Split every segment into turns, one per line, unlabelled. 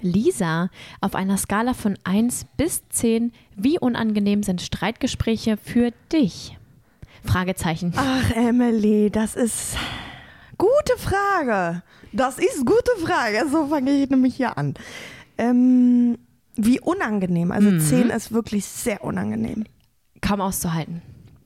Lisa, auf einer Skala von 1 bis 10, wie unangenehm sind Streitgespräche für dich? Fragezeichen.
Ach, Emily, das ist gute Frage. Das ist gute Frage. So fange ich nämlich hier an. Wie unangenehm. Also 10 ist wirklich sehr unangenehm.
Kaum auszuhalten.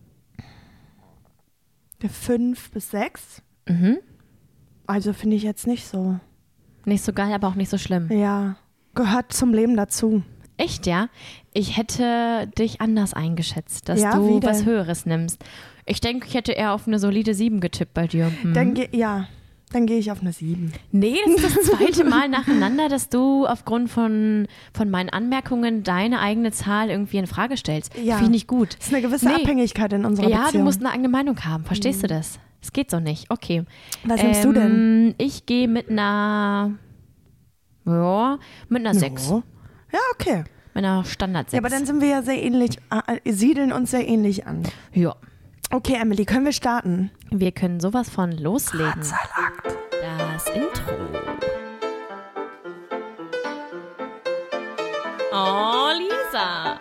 5 bis 6. Also finde ich jetzt nicht so.
Nicht so geil, aber auch nicht so schlimm.
Ja, gehört zum Leben dazu.
Echt, ja? Ich hätte dich anders eingeschätzt, dass
Ja,
du
wie denn?
was Höheres nimmst. Ich denke, ich hätte eher auf eine solide 7 getippt bei dir.
Dann gehe ich auf eine 7.
Nee, das ist das zweite Mal nacheinander, dass du aufgrund von meinen Anmerkungen deine eigene Zahl irgendwie in Frage stellst.
Ja.
Finde ich nicht gut.
Das ist eine gewisse Abhängigkeit in unserer
Ja,
Beziehung.
du musst eine eigene Meinung haben. Verstehst du das? Es geht so nicht. Okay.
Was nimmst du denn?
Ich gehe mit einer 6.
Oh. Ja, okay.
Mit einer Standard 6.
Ja, aber dann sind wir ja sehr ähnlich, siedeln uns sehr ähnlich an.
Ja.
Okay, Emily, können wir starten?
Wir können sowas von loslegen.
Drahtseilakt.
Das Intro. Oh, Lisa.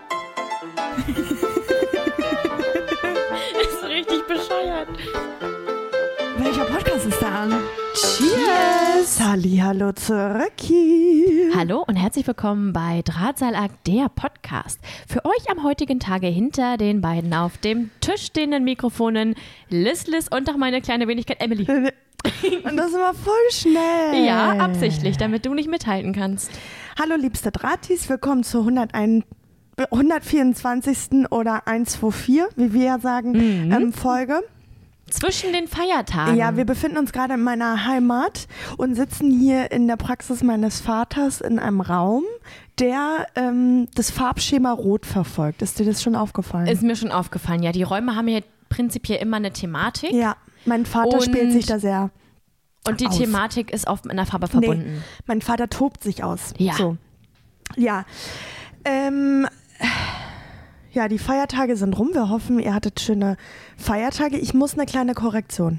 Ist richtig bescheuert.
Welcher Podcast ist da an? Cheers! Hallihallo zurücki.
Hallo und herzlich willkommen bei Drahtseilakt, der Podcast. Für euch am heutigen Tage hinter den beiden auf dem Tisch stehenden Mikrofonen Liz und auch meine kleine Wenigkeit Emily.
Und das ist immer voll schnell.
Ja, absichtlich, damit du nicht mithalten kannst.
Hallo liebste Drahtis, willkommen zur 124. oder 124, wie wir ja sagen, Folge.
Zwischen den Feiertagen.
Ja, wir befinden uns gerade in meiner Heimat und sitzen hier in der Praxis meines Vaters in einem Raum, der das Farbschema Rot verfolgt. Ist dir das schon aufgefallen?
Ist mir schon aufgefallen, ja. Die Räume haben hier prinzipiell immer eine Thematik.
Ja, mein Vater
Und-
spielt sich da sehr
Und die
aus.
Thematik ist oft mit einer Farbe verbunden.
Nee, mein Vater tobt sich aus.
Ja.
So. Ja. Ja, die Feiertage sind rum. Wir hoffen, ihr hattet schöne Feiertage. Ich muss eine kleine Korrektur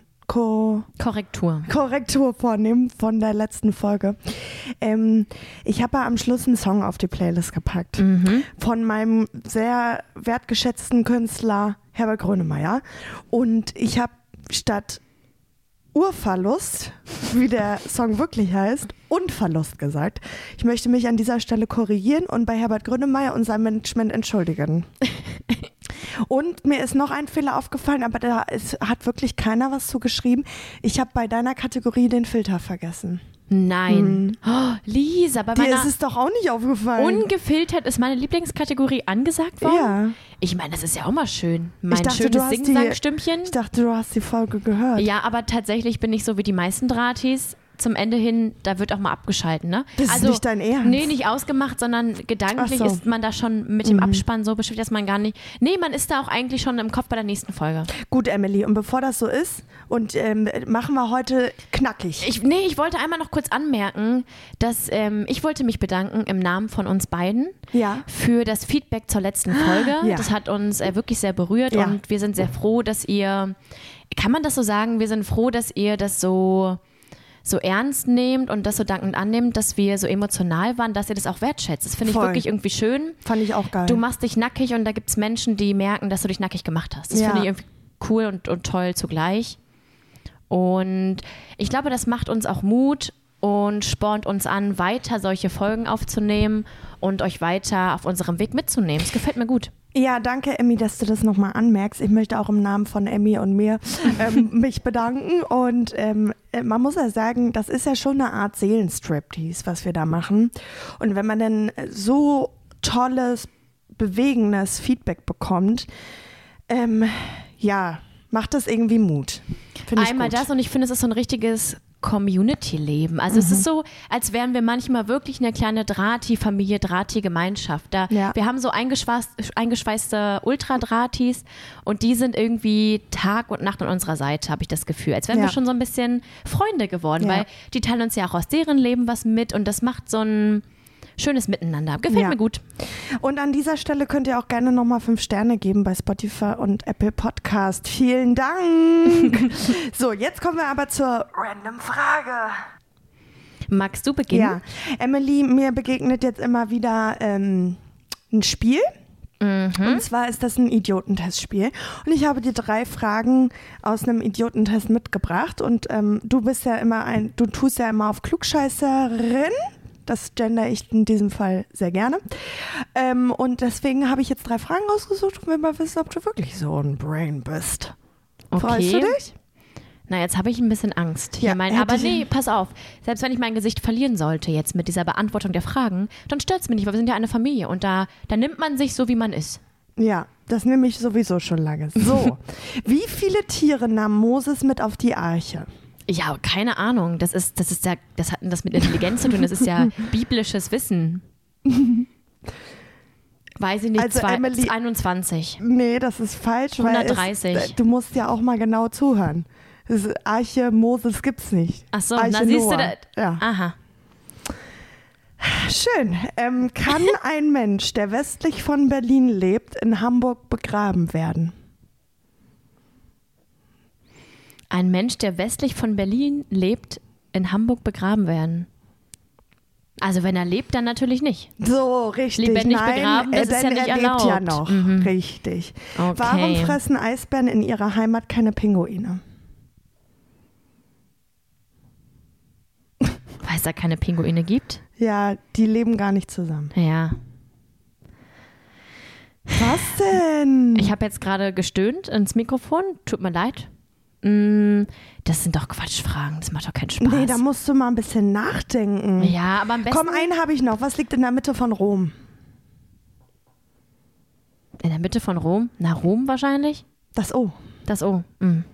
vornehmen von der letzten Folge. Ich habe ja am Schluss einen Song auf die Playlist gepackt von meinem sehr wertgeschätzten Künstler Herbert Grönemeyer. Und ich habe statt Urverlust, wie der Song wirklich heißt, und Verlust gesagt. Ich möchte mich an dieser Stelle korrigieren und bei Herbert Grönemeyer und seinem Management entschuldigen. Und mir ist noch ein Fehler aufgefallen, aber da hat wirklich keiner was zugeschrieben. Ich habe bei deiner Kategorie den Filter vergessen.
Nein. Oh, Lisa, bei
Dir
meiner
ist es doch auch nicht aufgefallen.
ungefiltert ist meine Lieblingskategorie angesagt worden.
Ja.
Ich meine, das ist ja auch mal schön. Mein
dachte, du
schönes
hast
Sing-Sang-Stimmchen.
Ich dachte, du hast die Folge gehört.
Ja, aber tatsächlich bin ich so wie die meisten Drahtis. Zum Ende hin, da wird auch mal abgeschalten, ne?
Das ist nicht dein Ernst.
Nee, nicht ausgemacht, sondern gedanklich
Ach so.
ist man da schon mit dem Abspann so beschäftigt, dass man gar nicht... Nee, man ist da auch eigentlich schon im Kopf bei der nächsten Folge.
Gut, Emily, und bevor das so ist, und machen wir heute knackig.
Ich wollte einmal noch kurz anmerken, dass ich wollte mich bedanken im Namen von uns beiden
Ja.
für das Feedback zur letzten Folge.
Ja.
Das hat uns wirklich sehr berührt
Ja.
und wir sind sehr froh, dass ihr, kann man das so sagen, wir sind froh, dass ihr das so ernst nehmt und das so dankend annehmt, dass wir so emotional waren, dass ihr das auch wertschätzt. Das finde ich
Voll.
wirklich irgendwie schön.
Fand ich auch geil.
Du machst dich nackig und da gibt es Menschen, die merken, dass du dich nackig gemacht hast. Das
Ja.
finde ich irgendwie cool und toll zugleich. Und ich glaube, das macht uns auch Mut und spornt uns an, weiter solche Folgen aufzunehmen und euch weiter auf unserem Weg mitzunehmen. Das gefällt mir gut.
Ja, danke, Emmy, dass du das nochmal anmerkst. Ich möchte auch im Namen von Emmy und mir mich bedanken. Und man muss ja sagen, das ist ja schon eine Art Seelenstriptease, was wir da machen. Und wenn man dann so tolles, bewegendes Feedback bekommt, ja, macht das irgendwie Mut. Find ich
Einmal
gut.
das und ich finde, es ist so ein richtiges Community-Leben. Also es ist so, als wären wir manchmal wirklich eine kleine Drahti-Familie, Drahti-Gemeinschaft.
Ja.
Wir haben so eingeschweißte Ultra-Drahtis und die sind irgendwie Tag und Nacht an unserer Seite, habe ich das Gefühl. Als wären
Ja.
wir schon so ein bisschen Freunde geworden,
Ja.
weil die teilen uns ja auch aus deren Leben was mit und das macht so ein schönes Miteinander. Gefällt
Ja.
mir gut.
Und an dieser Stelle könnt ihr auch gerne nochmal 5 Sterne geben bei Spotify und Apple Podcast. Vielen Dank. So, jetzt kommen wir aber zur Random Frage.
Magst du beginnen?
Ja, Emily, mir begegnet jetzt immer wieder ein Spiel. Und zwar ist das ein Idiotentestspiel. Und ich habe dir 3 Fragen aus einem Idiotentest mitgebracht. Und du bist ja immer du tust ja immer auf Klugscheißerin. Das gender ich in diesem Fall sehr gerne. Und deswegen habe ich jetzt 3 Fragen rausgesucht und will mal wissen, ob du wirklich so ein Brain bist.
Okay.
Freust du dich?
Na, jetzt habe ich ein bisschen Angst. Ja, aber nee, pass auf. Selbst wenn ich mein Gesicht verlieren sollte jetzt mit dieser Beantwortung der Fragen, dann stört es mich nicht, weil wir sind ja eine Familie und da nimmt man sich so, wie man ist.
Ja, das nehme ich sowieso schon lange. So, wie viele Tiere nahm Moses mit auf die Arche?
Ja, keine Ahnung. Das hat das mit Intelligenz zu tun. Das ist ja biblisches Wissen. Weiß ich nicht,
also Emily,
21.
Nee, das ist falsch.
130.
Du musst ja auch mal genau zuhören. Das Arche Moses gibt's nicht.
Ach so,
Arche
na siehst
Noah.
du das?
Ja.
Aha.
Schön. Kann ein Mensch, der westlich von Berlin lebt, in Hamburg begraben werden?
Ein Mensch, der westlich von Berlin lebt, in Hamburg begraben werden? Also wenn er lebt, dann natürlich nicht.
So, richtig.
Lebendig
Nein,
begraben, das ist ja nicht erlaubt.
Er lebt ja noch. Richtig.
Okay.
Warum fressen Eisbären in ihrer Heimat keine Pinguine?
Weil es da keine Pinguine gibt?
Ja, die leben gar nicht zusammen.
Ja.
Was denn?
Ich habe jetzt gerade gestöhnt ins Mikrofon. Tut mir leid. Das sind doch Quatschfragen. Das macht doch keinen Spaß.
Nee, da musst du mal ein bisschen nachdenken.
Ja, aber am besten...
Komm, einen habe ich noch. Was liegt in der Mitte von Rom?
In der Mitte von Rom? Na, Rom wahrscheinlich?
Das O.
Das O.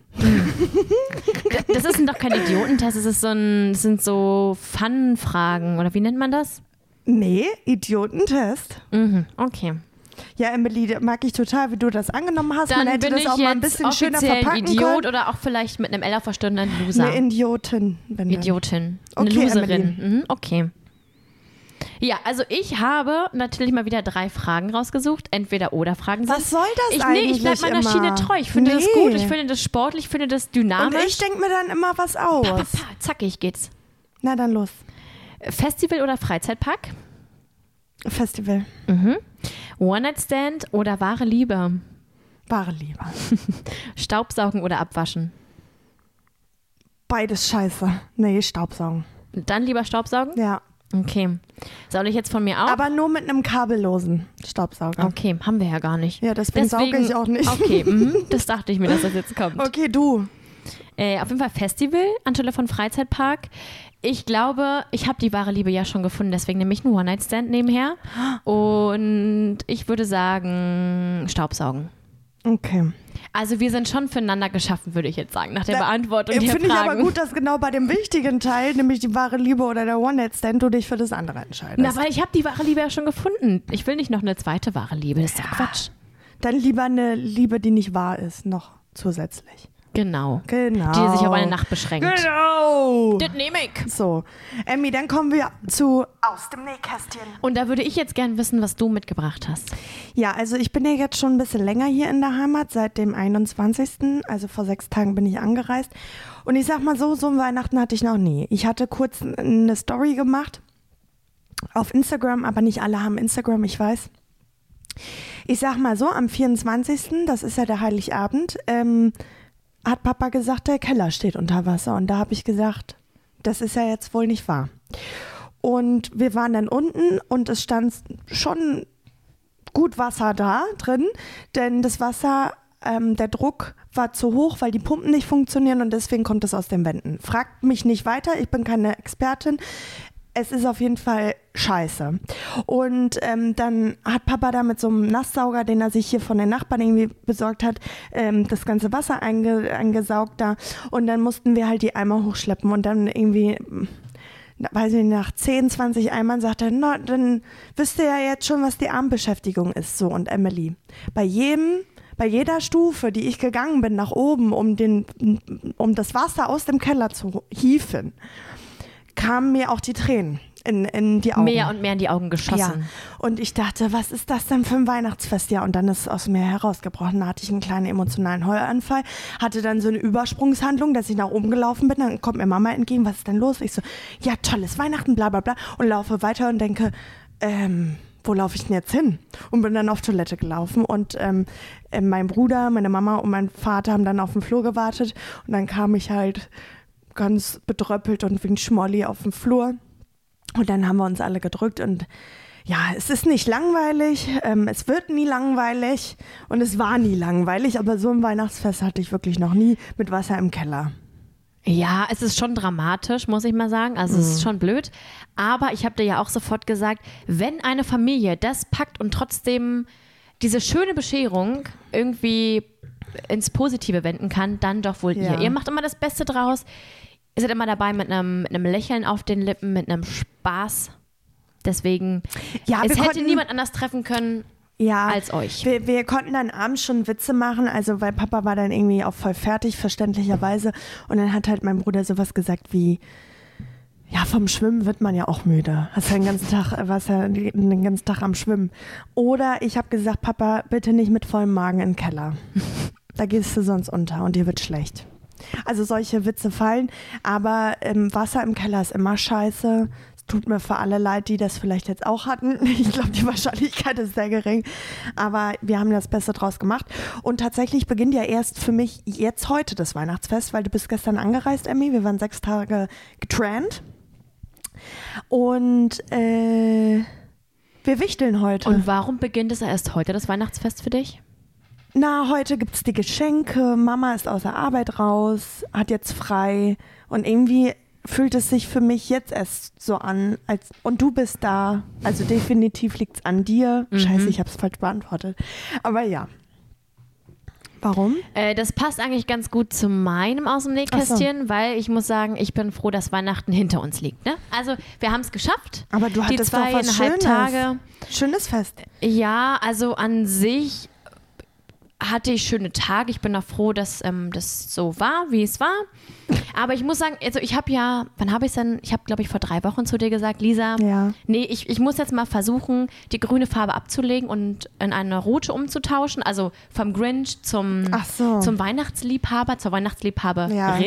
Das ist doch kein Idiotentest. Das sind so Fun-Fragen. Oder wie nennt man das?
Nee, Idiotentest.
Okay.
Ja, Emily, mag ich total, wie du das angenommen hast.
Dann
Man hätte
bin
das
ich
auch mal ein
jetzt
bisschen schöner
offiziell
verpacken
ein Idiot
können.
oder auch vielleicht mit einem 11 verstandenen Loser.
Eine Idiotin. Bin
Idiotin. Eine
Okay,
Loserin. Okay. Ja, also ich habe natürlich mal wieder 3 Fragen rausgesucht. Entweder-oder-Fragen sind.
Was soll das eigentlich
ich bleibe meiner
immer?
Schiene treu. Ich finde das
Nee.
gut, ich finde das sportlich, ich finde das dynamisch.
Und ich denke mir dann immer was aus.
Zackig geht's.
Na dann los.
Festival oder Freizeitpark?
Festival.
One-Night-Stand oder wahre Liebe?
Wahre Liebe.
Staubsaugen oder abwaschen?
Beides scheiße. Nee, Staubsaugen.
Dann lieber Staubsaugen?
Ja.
Okay. Soll ich jetzt von mir auch?
Aber nur mit einem kabellosen Staubsauger.
Okay, haben wir ja gar nicht.
Ja, deswegen sauge ich auch nicht.
Okay, das dachte ich mir, dass das jetzt kommt.
Okay, du.
Auf jeden Fall Festival anstelle von Freizeitpark. Ich glaube, ich habe die wahre Liebe ja schon gefunden, deswegen nehme ich einen One-Night-Stand nebenher. Und ich würde sagen, Staubsaugen.
Okay.
Also wir sind schon füreinander geschaffen, würde ich jetzt sagen, nach der Beantwortung der Fragen.
Finde ich aber gut, dass genau bei dem wichtigen Teil, nämlich die wahre Liebe oder der One-Night-Stand, du dich für das andere entscheidest.
Na, weil ich habe die wahre Liebe ja schon gefunden. Ich will nicht noch eine zweite wahre Liebe, das ist doch Quatsch.
Dann lieber eine Liebe, die nicht wahr ist, noch zusätzlich.
Genau.
Die
sich auf eine Nacht beschränkt.
Genau.
Das nehme ich.
So, Emmy, dann kommen wir zu Aus dem Nähkästchen.
Und da würde ich jetzt gern wissen, was du mitgebracht hast.
Ja, also ich bin ja jetzt schon ein bisschen länger hier in der Heimat, seit dem 21., also vor 6 Tagen bin ich angereist. Und ich sag mal so ein Weihnachten hatte ich noch nie. Ich hatte kurz eine Story gemacht auf Instagram, aber nicht alle haben Instagram, ich weiß. Ich sag mal so, am 24., das ist ja der Heiligabend, hat Papa gesagt, der Keller steht unter Wasser. Und da habe ich gesagt, das ist ja jetzt wohl nicht wahr. Und wir waren dann unten und es stand schon gut Wasser da drin, denn das Wasser, der Druck war zu hoch, weil die Pumpen nicht funktionieren und deswegen kommt es aus den Wänden. Fragt mich nicht weiter, ich bin keine Expertin. Es ist auf jeden Fall scheiße. Und dann hat Papa da mit so einem Nasssauger, den er sich hier von den Nachbarn irgendwie besorgt hat, das ganze Wasser eingesaugt da. Und dann mussten wir halt die Eimer hochschleppen. Und dann irgendwie, weiß ich nicht, nach 10, 20 Eimern sagt er, na, dann wisst ihr ja jetzt schon, was die Armbeschäftigung ist. So, und Emily, bei jeder Stufe, die ich gegangen bin nach oben, um das Wasser aus dem Keller zu hieven, kamen mir auch die Tränen in die Augen.
Mehr und mehr in die Augen geschossen.
Ja. Und ich dachte, was ist das denn für ein Weihnachtsfest? Ja, und dann ist es aus mir herausgebrochen. Da hatte ich einen kleinen emotionalen Heulanfall, hatte dann so eine Übersprungshandlung, dass ich nach oben gelaufen bin. Dann kommt mir Mama entgegen, was ist denn los? Ich so, ja, tolles Weihnachten, bla bla bla. Und laufe weiter und denke, wo laufe ich denn jetzt hin? Und bin dann auf Toilette gelaufen und mein Bruder, meine Mama und mein Vater haben dann auf dem Flur gewartet und dann kam ich halt ganz bedröppelt und wie ein Schmolli auf dem Flur und dann haben wir uns alle gedrückt und ja, es ist nicht langweilig, es wird nie langweilig und es war nie langweilig, aber so ein Weihnachtsfest hatte ich wirklich noch nie mit Wasser im Keller.
Ja, es ist schon dramatisch, muss ich mal sagen. Also es ist schon blöd. Aber ich habe dir ja auch sofort gesagt, wenn eine Familie das packt und trotzdem diese schöne Bescherung irgendwie ins Positive wenden kann, dann doch wohl ihr. Ihr macht immer das Beste draus. Ihr seid immer dabei mit einem Lächeln auf den Lippen, mit einem Spaß. Deswegen, es hätte niemand anders treffen können. Ja, als euch.
Wir konnten dann abends schon Witze machen, also weil Papa war dann irgendwie auch voll fertig, verständlicherweise. Und dann hat halt mein Bruder sowas gesagt wie, ja, vom Schwimmen wird man ja auch müde. Hast ja warst ja den ganzen Tag am Schwimmen. Oder ich habe gesagt, Papa, bitte nicht mit vollem Magen in den Keller. Da gehst du sonst unter und dir wird schlecht. Also solche Witze fallen, aber Wasser im Keller ist immer scheiße. Tut mir für alle leid, die das vielleicht jetzt auch hatten. Ich glaube, die Wahrscheinlichkeit ist sehr gering. Aber wir haben das Beste draus gemacht. Und tatsächlich beginnt ja erst für mich jetzt heute das Weihnachtsfest, weil du bist gestern angereist, Emmy. Wir waren 6 Tage getrennt. Und wir wichteln heute.
Und warum beginnt es erst heute, das Weihnachtsfest für dich?
Na, heute gibt es die Geschenke. Mama ist aus der Arbeit raus, hat jetzt frei. Und irgendwie fühlt es sich für mich jetzt erst so an, und du bist da. Also definitiv liegt es an dir. Scheiße, ich habe es falsch beantwortet. Aber ja. Warum?
Das passt eigentlich ganz gut zu meinem aus dem Nähkästchen, weil ich muss sagen, ich bin froh, dass Weihnachten hinter uns liegt. Ne? Also wir haben es geschafft.
Aber du hattest doch was Schönes.
Tage.
Schönes Fest.
Ja, also an sich hatte ich schöne Tage. Ich bin auch froh, dass das so war, wie es war. Aber ich muss sagen, also ich habe wann habe ich es denn? Ich habe, glaube ich, vor 3 Wochen zu dir gesagt, Lisa, nee, ich muss jetzt mal versuchen, die grüne Farbe abzulegen und in eine rote umzutauschen. Also vom Grinch zum Weihnachtsliebhaber, zur Weihnachtsliebhaberin. Ja.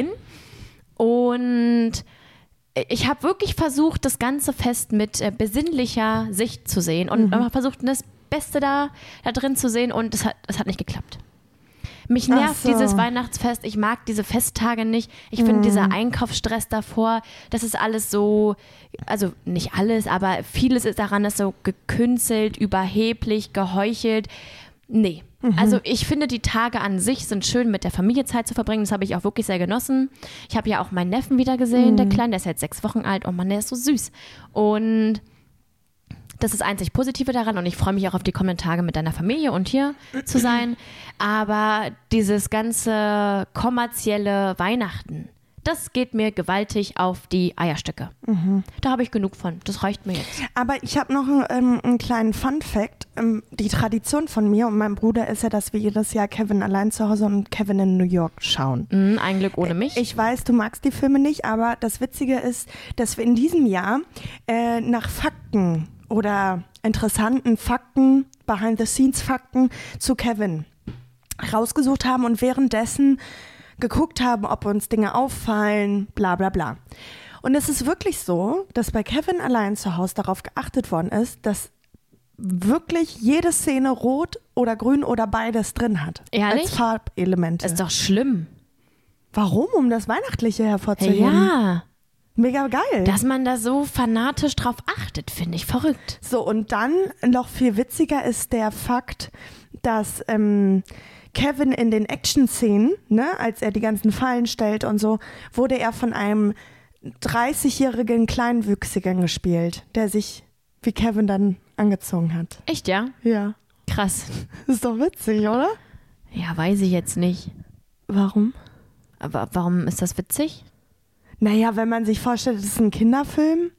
Und ich habe wirklich versucht, das ganze Fest mit besinnlicher Sicht zu sehen und versucht, das Beste da drin zu sehen und es hat nicht geklappt. Mich nervt dieses Weihnachtsfest, ich mag diese Festtage nicht. Ich finde dieser Einkaufsstress davor, das ist alles so, also nicht alles, aber vieles ist daran, ist so gekünstelt, überheblich, geheuchelt. Nee. Also ich finde, die Tage an sich sind schön, mit der Familie Zeit zu verbringen. Das habe ich auch wirklich sehr genossen. Ich habe ja auch meinen Neffen wieder gesehen, der Kleine, der ist jetzt 6 Wochen alt. Oh Mann, der ist so süß. Und das ist das einzig Positive daran und ich freue mich auch auf die kommenden Tage mit deiner Familie und hier zu sein. Aber dieses ganze kommerzielle Weihnachten, das geht mir gewaltig auf die Eierstöcke. Da habe ich genug von. Das reicht mir jetzt.
Aber ich habe noch einen kleinen Fun-Fact. Die Tradition von mir und meinem Bruder ist ja, dass wir jedes Jahr Kevin allein zu Hause und Kevin in New York schauen.
Ein Glück ohne mich.
Ich weiß, du magst die Filme nicht, aber das Witzige ist, dass wir in diesem Jahr nach Fakten oder interessanten Fakten, Behind-the-Scenes-Fakten zu Kevin rausgesucht haben und währenddessen geguckt haben, ob uns Dinge auffallen, bla bla bla. Und es ist wirklich so, dass bei Kevin allein zu Hause darauf geachtet worden ist, dass wirklich jede Szene rot oder grün oder beides drin hat.
Ehrlich?
Als Farbelemente.
Ist doch schlimm.
Warum? Um das Weihnachtliche hervorzuheben.
Ja.
Mega geil.
Dass man da so fanatisch drauf achtet, finde ich verrückt.
So, und dann noch viel witziger ist der Fakt, dass Kevin in den Action-Szenen, ne, als er die ganzen Fallen stellt und so, wurde er von einem 30-jährigen Kleinwüchsigen gespielt, der sich wie Kevin dann angezogen hat.
Echt, ja?
Ja.
Krass.
Ist doch witzig, oder?
Ja, weiß ich jetzt nicht.
Warum?
Aber warum ist das witzig?
Naja, wenn man sich vorstellt, es ist ein Kinderfilm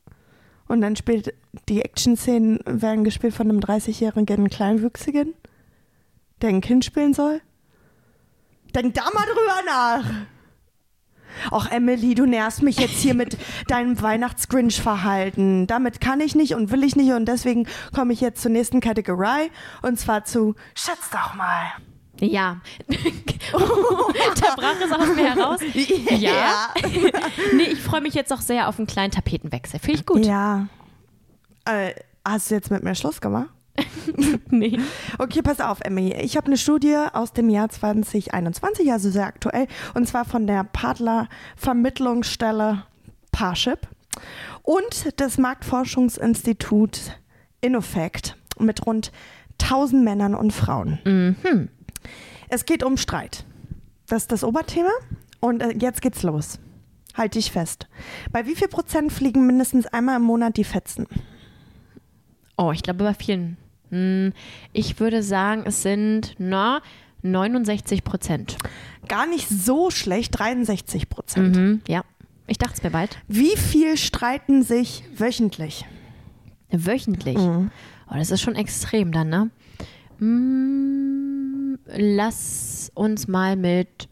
und dann spielt die Action-Szenen werden gespielt von einem 30-jährigen Kleinwüchsigen, der ein Kind spielen soll. Denk da mal drüber nach. Och, Emily, du nervst mich jetzt hier mit deinem Weihnachts-Grinch-Verhalten. Damit kann ich nicht und will ich nicht und deswegen komme ich jetzt zur nächsten Kategorie und zwar zu Schätz doch mal.
Ja. Da brach es aus mir heraus. Ja. Nee, ich freue mich jetzt auch sehr auf einen kleinen Tapetenwechsel. Finde ich gut.
Ja. Hast du jetzt mit mir Schluss gemacht?
Nee.
Okay, pass auf, Emmy. Ich habe eine Studie aus dem Jahr 2021, also sehr aktuell, und zwar von der Partnervermittlungsstelle Parship und des Marktforschungsinstituts Innofact mit rund 1000 Männern und Frauen.
Mhm.
Es geht um Streit. Das ist das Oberthema und jetzt geht's los. Halt dich fest. Bei wie viel Prozent fliegen mindestens einmal im Monat die Fetzen?
Oh, ich glaube bei vielen. Ich würde sagen, es sind 69%.
Gar nicht so schlecht, 63%.
Mhm, ja, ich dachte es mir bald.
Wie viel streiten sich wöchentlich?
Wöchentlich?
Mhm.
Oh, das ist schon extrem dann, ne? Lass uns mal mit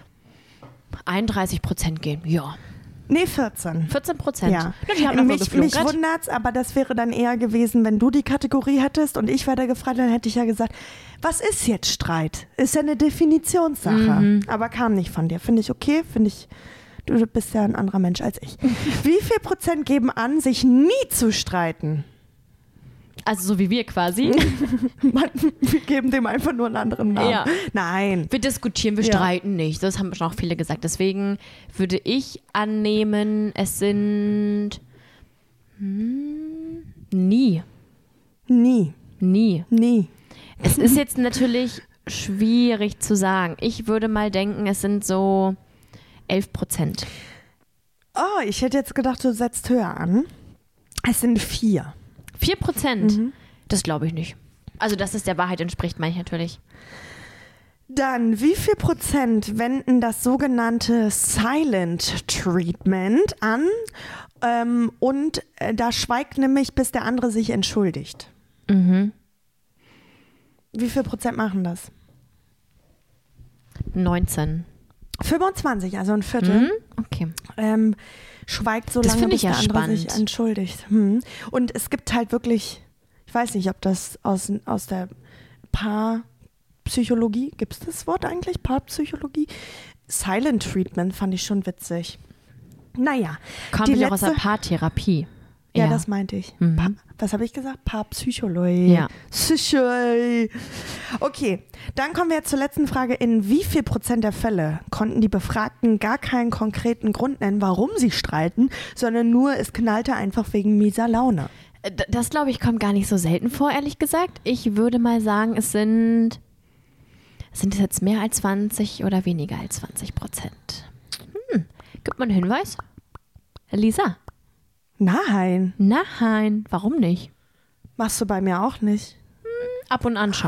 31% gehen. Ja.
Nee, 14.
14%?
Ja.
Die haben
Mich wundert's, aber das wäre dann eher gewesen, wenn du die Kategorie hättest und ich werde gefragt, dann hätte ich ja gesagt, was ist jetzt Streit? Ist ja eine Definitionssache. Aber kam nicht von dir. Finde ich okay, du bist ja ein anderer Mensch als ich. Wie viel Prozent geben an, sich nie zu streiten?
Also so wie wir quasi.
Wir geben dem einfach nur einen anderen Namen.
Ja.
Nein.
Wir diskutieren, wir streiten nicht. Das haben schon auch viele gesagt. Deswegen würde ich annehmen, es sind nie.
Nie.
Nie.
Nie.
Es ist jetzt natürlich schwierig zu sagen. Ich würde mal denken, es sind so 11%.
Oh, ich hätte jetzt gedacht, du setzt höher an. Es sind 4.
4%? Das glaube ich nicht. Also, dass es der Wahrheit entspricht, meine ich natürlich.
Dann, wie viel Prozent wenden das sogenannte Silent Treatment an? Da schweigt nämlich, bis der andere sich entschuldigt.
Mhm.
Wie viel Prozent machen das?
19.
25, also ein Viertel.
Okay.
Schweigt so
Das
lange,
finde
bis
ich
der
ja
andere
spannend.
sich entschuldigt. Und es gibt halt wirklich, ich weiß nicht, ob das aus der Paarpsychologie, gibt es das Wort eigentlich? Paarpsychologie? Silent Treatment fand ich schon witzig. Naja.
Kommt ja auch aus der Paartherapie.
Ja, das meinte ich. Was habe ich gesagt? Paarpsychologie.
Ja.
Psychologie. Okay, dann kommen wir jetzt zur letzten Frage. In wie viel Prozent der Fälle konnten die Befragten gar keinen konkreten Grund nennen, warum sie streiten, sondern nur, es knallte einfach wegen mieser Laune?
Das, glaube ich, kommt gar nicht so selten vor, ehrlich gesagt. Ich würde mal sagen, sind es jetzt mehr als 20 oder weniger als 20%? Gibt man einen Hinweis? Lisa?
Nein.
Nein, warum nicht?
Machst du bei mir auch nicht.
Ab und an schon.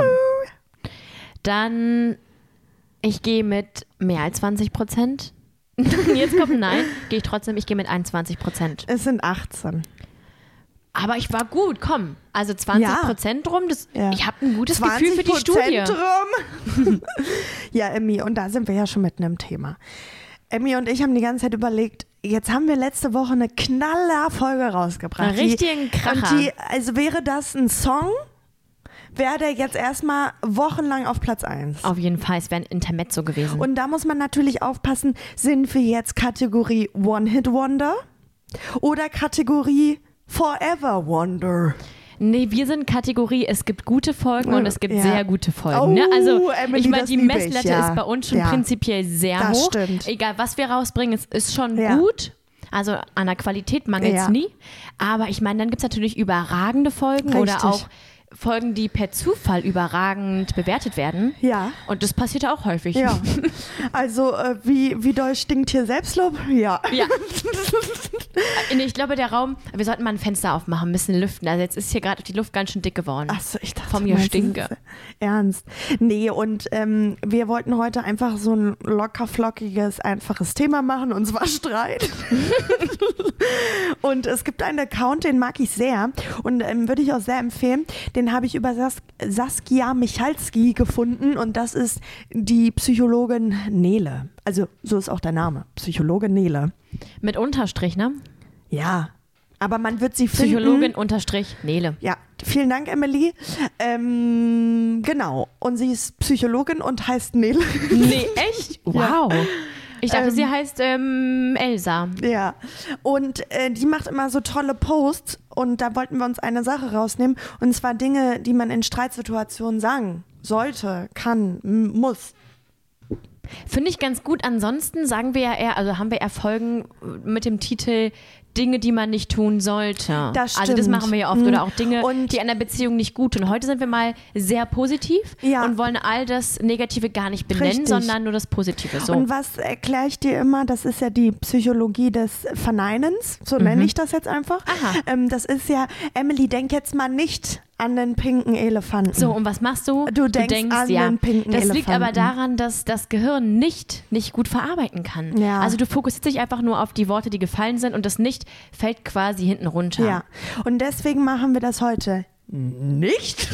Dann, ich gehe mit mehr als 20%. Jetzt kommt ein Nein, gehe ich trotzdem, ich gehe mit 21%.
Es sind 18.
Aber ich war gut, komm. Also 20% drum, ich habe ein gutes Gefühl für die Studie.
Drum. Ja, Emmy, und da sind wir ja schon mitten im Thema. Emmy und ich haben die ganze Zeit überlegt, jetzt haben wir letzte Woche eine Knaller-Folge rausgebracht.
Einen richtigen Kracher.
Also wäre das ein Song, wäre der jetzt erstmal wochenlang auf Platz 1.
Auf jeden Fall, es wäre ein Intermezzo gewesen.
Und da muss man natürlich aufpassen, sind wir jetzt Kategorie One-Hit-Wonder oder Kategorie Forever Wonder?
Nee, wir sind Kategorie, es gibt gute Folgen und es gibt sehr gute Folgen.
Oh,
Ne? Also
Emily,
ich meine, die
liebe
Messlatte
ich, ja.
ist bei uns schon prinzipiell sehr
das
hoch.
Stimmt.
Egal, was wir rausbringen, es ist schon gut. Also an der Qualität mangelt es nie. Aber ich meine, dann gibt es natürlich überragende Folgen oder auch Folgen, die per Zufall überragend bewertet werden.
Ja.
Und das passiert ja auch häufig.
Ja. Also wie doll stinkt hier Selbstlob? Ja.
Ja. Ich glaube, der Raum, wir sollten mal ein Fenster aufmachen, ein bisschen lüften. Also jetzt ist hier gerade die Luft ganz schön dick geworden.
Achso, ich dachte,
von mir stinke.
Ernst. Nee, und wir wollten heute einfach so ein locker flockiges, einfaches Thema machen, und zwar Streit. Und es gibt einen Account, den mag ich sehr und würde ich auch sehr empfehlen. Den habe ich über Saskia Michalski gefunden und das ist die Psychologin Nele. Also so ist auch der Name. Psychologe Nele.
Mit Unterstrich, ne?
Ja, aber man wird sie finden.
Psychologin unterstrich Nele.
Ja, vielen Dank, Emily. Genau. Und sie ist Psychologin und heißt Nele.
Nee, echt? Wow.
Ja.
Ich dachte, sie heißt Elsa.
Ja, und die macht immer so tolle Posts und da wollten wir uns eine Sache rausnehmen und zwar Dinge, die man in Streitsituationen sagen sollte, kann, muss.
Finde ich ganz gut. Ansonsten sagen wir ja eher, also haben wir eher Folgen mit dem Titel Dinge, die man nicht tun sollte.
Das stimmt.
Also das machen wir ja oft. Oder auch Dinge,
Und
die einer Beziehung nicht gut tun. Heute sind wir mal sehr positiv und wollen all das Negative gar nicht benennen,
Richtig.
sondern nur das Positive. So.
Und was erkläre ich dir immer? Das ist ja die Psychologie des Verneinens, so nenne ich das jetzt einfach.
Aha.
Das ist ja, Emily, denk jetzt mal nicht an den pinken Elefanten.
So, und was machst du?
Du denkst an den pinken
Das
Elefanten.
liegt aber daran, dass das Gehirn nicht gut verarbeiten kann.
Ja.
Also du fokussierst dich einfach nur auf die Worte, die gefallen sind und das Nicht fällt quasi hinten runter.
Ja, und deswegen machen wir das heute nicht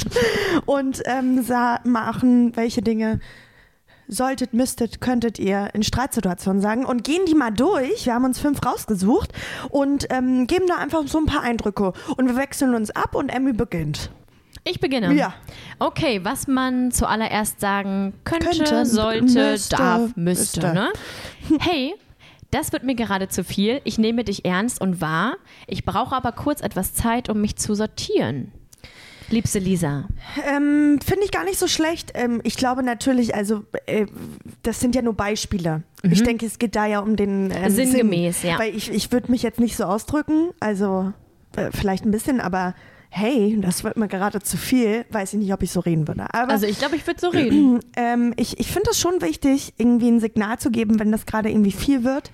und machen, welche Dinge solltet, müsstet, könntet ihr in Streitsituationen sagen und gehen die mal durch. Wir haben uns 5 rausgesucht und geben da einfach so ein paar Eindrücke und wir wechseln uns ab und Emmy beginnt.
Ich beginne.
Ja.
Okay, was man zuallererst sagen könnte, sollte,
müsste,
darf, müsste. Ne? Hey, das wird mir gerade zu viel. Ich nehme dich ernst und wahr. Ich brauche aber kurz etwas Zeit, um mich zu sortieren. Liebste Lisa.
Finde ich gar nicht so schlecht. Ich glaube natürlich, also das sind ja nur Beispiele. Ich denke, es geht da ja um den
Sinngemäß,
Sinn,
ja.
Weil ich würde mich jetzt nicht so ausdrücken, also vielleicht ein bisschen, aber hey, das wird mir gerade zu viel, weiß ich nicht, ob ich so reden würde. Aber,
Also ich glaube, ich würde so reden.
ich finde es schon wichtig, irgendwie ein Signal zu geben, wenn das gerade irgendwie viel wird.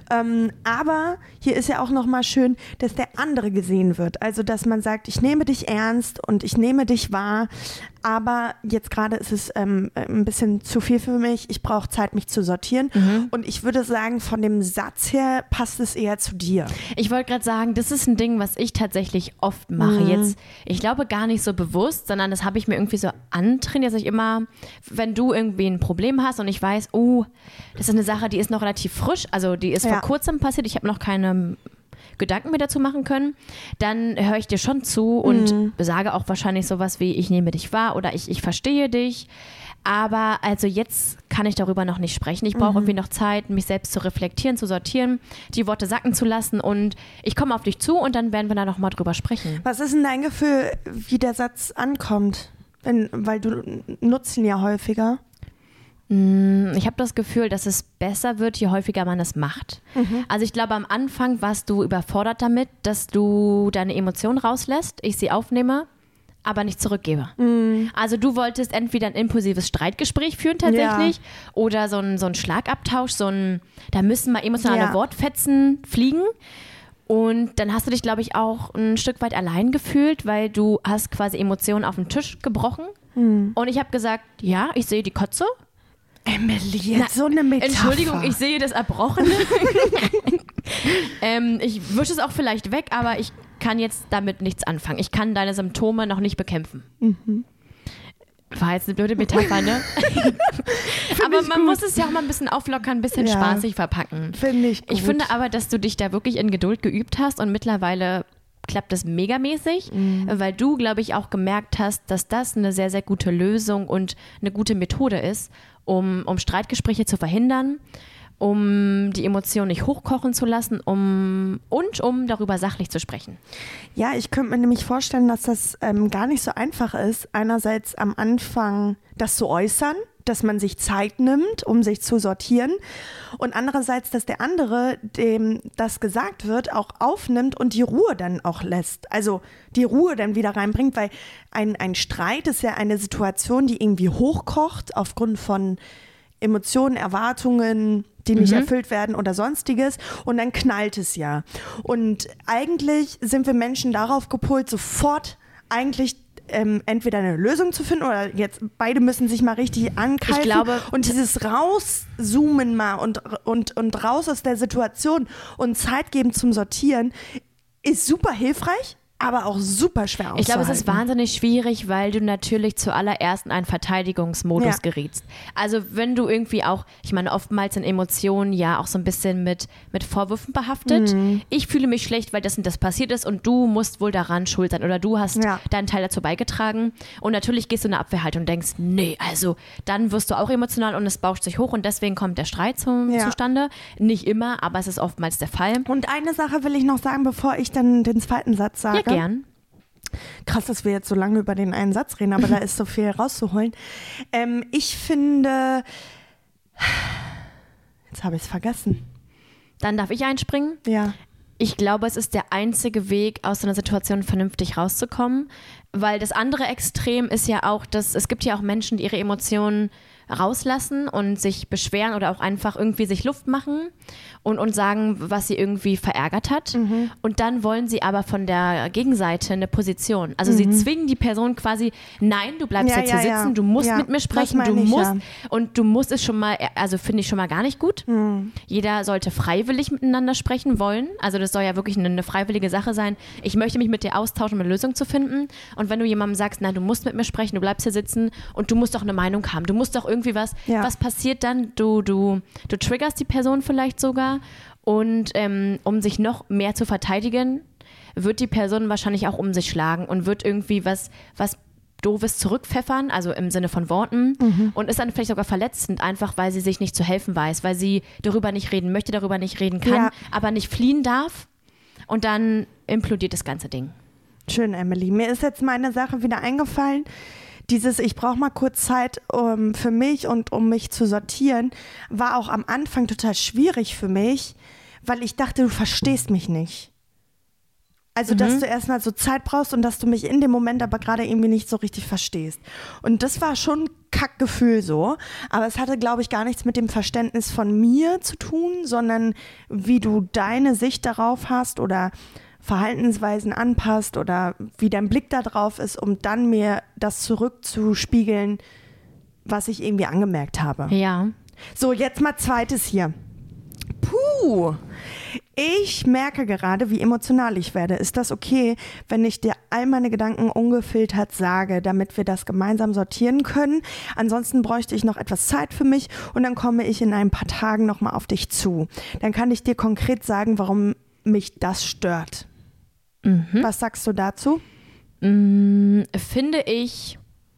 Aber hier ist ja auch nochmal schön, dass der andere gesehen wird. Also, dass man sagt, ich nehme dich ernst und ich nehme dich wahr, aber jetzt gerade ist es ein bisschen zu viel für mich. Ich brauche Zeit, mich zu sortieren. Und ich würde sagen, von dem Satz her passt es eher zu dir.
Ich wollte gerade sagen, das ist ein Ding, was ich tatsächlich oft mache. Jetzt, ich glaube gar nicht so bewusst, sondern das habe ich mir irgendwie so antrainiert, dass ich immer, wenn du irgendwie ein Problem hast und ich weiß, oh, das ist eine Sache, die ist noch relativ frisch, also die ist vor kurzem passiert, ich habe noch keine Gedanken mir dazu machen können, dann höre ich dir schon zu und sage auch wahrscheinlich sowas wie, ich nehme dich wahr oder ich verstehe dich. Aber also jetzt kann ich darüber noch nicht sprechen. Ich brauche irgendwie noch Zeit, mich selbst zu reflektieren, zu sortieren, die Worte sacken zu lassen und ich komme auf dich zu und dann werden wir da nochmal drüber sprechen.
Was ist denn dein Gefühl, wie der Satz ankommt? Weil du nutzt ihn ja häufiger.
Ich habe das Gefühl, dass es besser wird, je häufiger man es macht. Also ich glaube, am Anfang warst du überfordert damit, dass du deine Emotionen rauslässt, ich sie aufnehme, aber nicht zurückgebe. Also du wolltest entweder ein impulsives Streitgespräch führen tatsächlich oder so ein Schlagabtausch, da müssen mal emotionale Wortfetzen fliegen. Und dann hast du dich, glaube ich, auch ein Stück weit allein gefühlt, weil du hast quasi Emotionen auf den Tisch gebrochen. Und ich habe gesagt, ja, ich sehe die Kotze.
Emily, jetzt so eine Metapher.
Entschuldigung, ich sehe das Erbrochene. Ich wische es auch vielleicht weg, aber ich kann jetzt damit nichts anfangen. Ich kann deine Symptome noch nicht bekämpfen. War jetzt eine blöde Metapher, ne? Aber man muss es ja auch mal ein bisschen auflockern, ein bisschen spaßig verpacken.
Finde ich gut.
Ich finde aber, dass du dich da wirklich in Geduld geübt hast und mittlerweile klappt das megamäßig, weil du, glaube ich, auch gemerkt hast, dass das eine sehr, sehr gute Lösung und eine gute Methode ist, um Streitgespräche zu verhindern, um die Emotionen nicht hochkochen zu lassen um darüber sachlich zu sprechen.
Ja, ich könnte mir nämlich vorstellen, dass das gar nicht so einfach ist, einerseits am Anfang das zu äußern, dass man sich Zeit nimmt, um sich zu sortieren und andererseits, dass der andere, dem das gesagt wird, auch aufnimmt und die Ruhe dann auch lässt. Also die Ruhe dann wieder reinbringt, weil ein Streit ist ja eine Situation, die irgendwie hochkocht aufgrund von Emotionen, Erwartungen, die nicht erfüllt werden oder sonstiges und dann knallt es ja. Und eigentlich sind wir Menschen darauf gepolt, sofort eigentlich entweder eine Lösung zu finden oder jetzt beide müssen sich mal richtig angreifen.
Ich glaube,
und dieses Rauszoomen mal und raus aus der Situation und Zeit geben zum Sortieren ist super hilfreich. aber auch super schwer auszuhalten.
Ich glaube, es ist wahnsinnig schwierig, weil du natürlich zuallererst in einen Verteidigungsmodus gerätst. Also wenn du irgendwie auch, ich meine, oftmals sind Emotionen ja auch so ein bisschen mit Vorwürfen behaftet. Ich fühle mich schlecht, weil das und das passiert ist und du musst wohl daran schuld sein oder du hast deinen Teil dazu beigetragen. Und natürlich gehst du in eine Abwehrhaltung und denkst, nee, also dann wirst du auch emotional und es bauscht sich hoch und deswegen kommt der Streit zustande. Nicht immer, aber es ist oftmals der Fall.
Und eine Sache will ich noch sagen, bevor ich dann den zweiten Satz sage.
Ja, gern.
Krass, dass wir jetzt so lange über den einen Satz reden, aber da ist so viel rauszuholen. Ich finde, jetzt habe ich es vergessen.
Dann darf ich einspringen.
Ja.
Ich glaube, es ist der einzige Weg, aus so einer Situation vernünftig rauszukommen, weil das andere Extrem ist ja auch, dass es gibt ja auch Menschen, die ihre Emotionen rauslassen und sich beschweren oder auch einfach irgendwie sich Luft machen und sagen, was sie irgendwie verärgert hat. Und dann wollen sie aber von der Gegenseite eine Position. Also sie zwingen die Person quasi, nein, du bleibst jetzt hier sitzen, du musst mit mir sprechen, du musst. Und du musst es schon mal, also finde ich schon mal gar nicht gut. Jeder sollte freiwillig miteinander sprechen wollen. Also das soll ja wirklich eine freiwillige Sache sein. Ich möchte mich mit dir austauschen, um eine Lösung zu finden. Und wenn du jemandem sagst, nein, du musst mit mir sprechen, du bleibst hier sitzen und du musst doch eine Meinung haben, du musst doch irgendwie was passiert dann? Du triggerst die Person vielleicht sogar und um sich noch mehr zu verteidigen, wird die Person wahrscheinlich auch um sich schlagen und wird irgendwie was Doofes zurückpfeffern, also im Sinne von Worten und ist dann vielleicht sogar verletzend, einfach weil sie sich nicht zu helfen weiß, weil sie darüber nicht reden möchte, darüber nicht reden kann, aber nicht fliehen darf und dann implodiert das ganze Ding.
Schön, Emily. Mir ist jetzt meine Sache wieder eingefallen. Ich brauche mal kurz Zeit für mich und um mich zu sortieren, war auch am Anfang total schwierig für mich, weil ich dachte, du verstehst mich nicht. Also, dass du erstmal so Zeit brauchst und dass du mich in dem Moment aber gerade irgendwie nicht so richtig verstehst. Und das war schon ein Kackgefühl so, aber es hatte, glaube ich, gar nichts mit dem Verständnis von mir zu tun, sondern wie du deine Sicht darauf hast oder Verhaltensweisen anpasst oder wie dein Blick da drauf ist, um dann mir das zurückzuspiegeln, was ich irgendwie angemerkt habe.
Ja.
So, jetzt mal zweites hier. Puh. Ich merke gerade, wie emotional ich werde. Ist das okay, wenn ich dir all meine Gedanken ungefiltert sage, damit wir das gemeinsam sortieren können? Ansonsten bräuchte ich noch etwas Zeit für mich und dann komme ich in ein paar Tagen nochmal auf dich zu. Dann kann ich dir konkret sagen, warum mich das stört. Was sagst du dazu?
Finde ich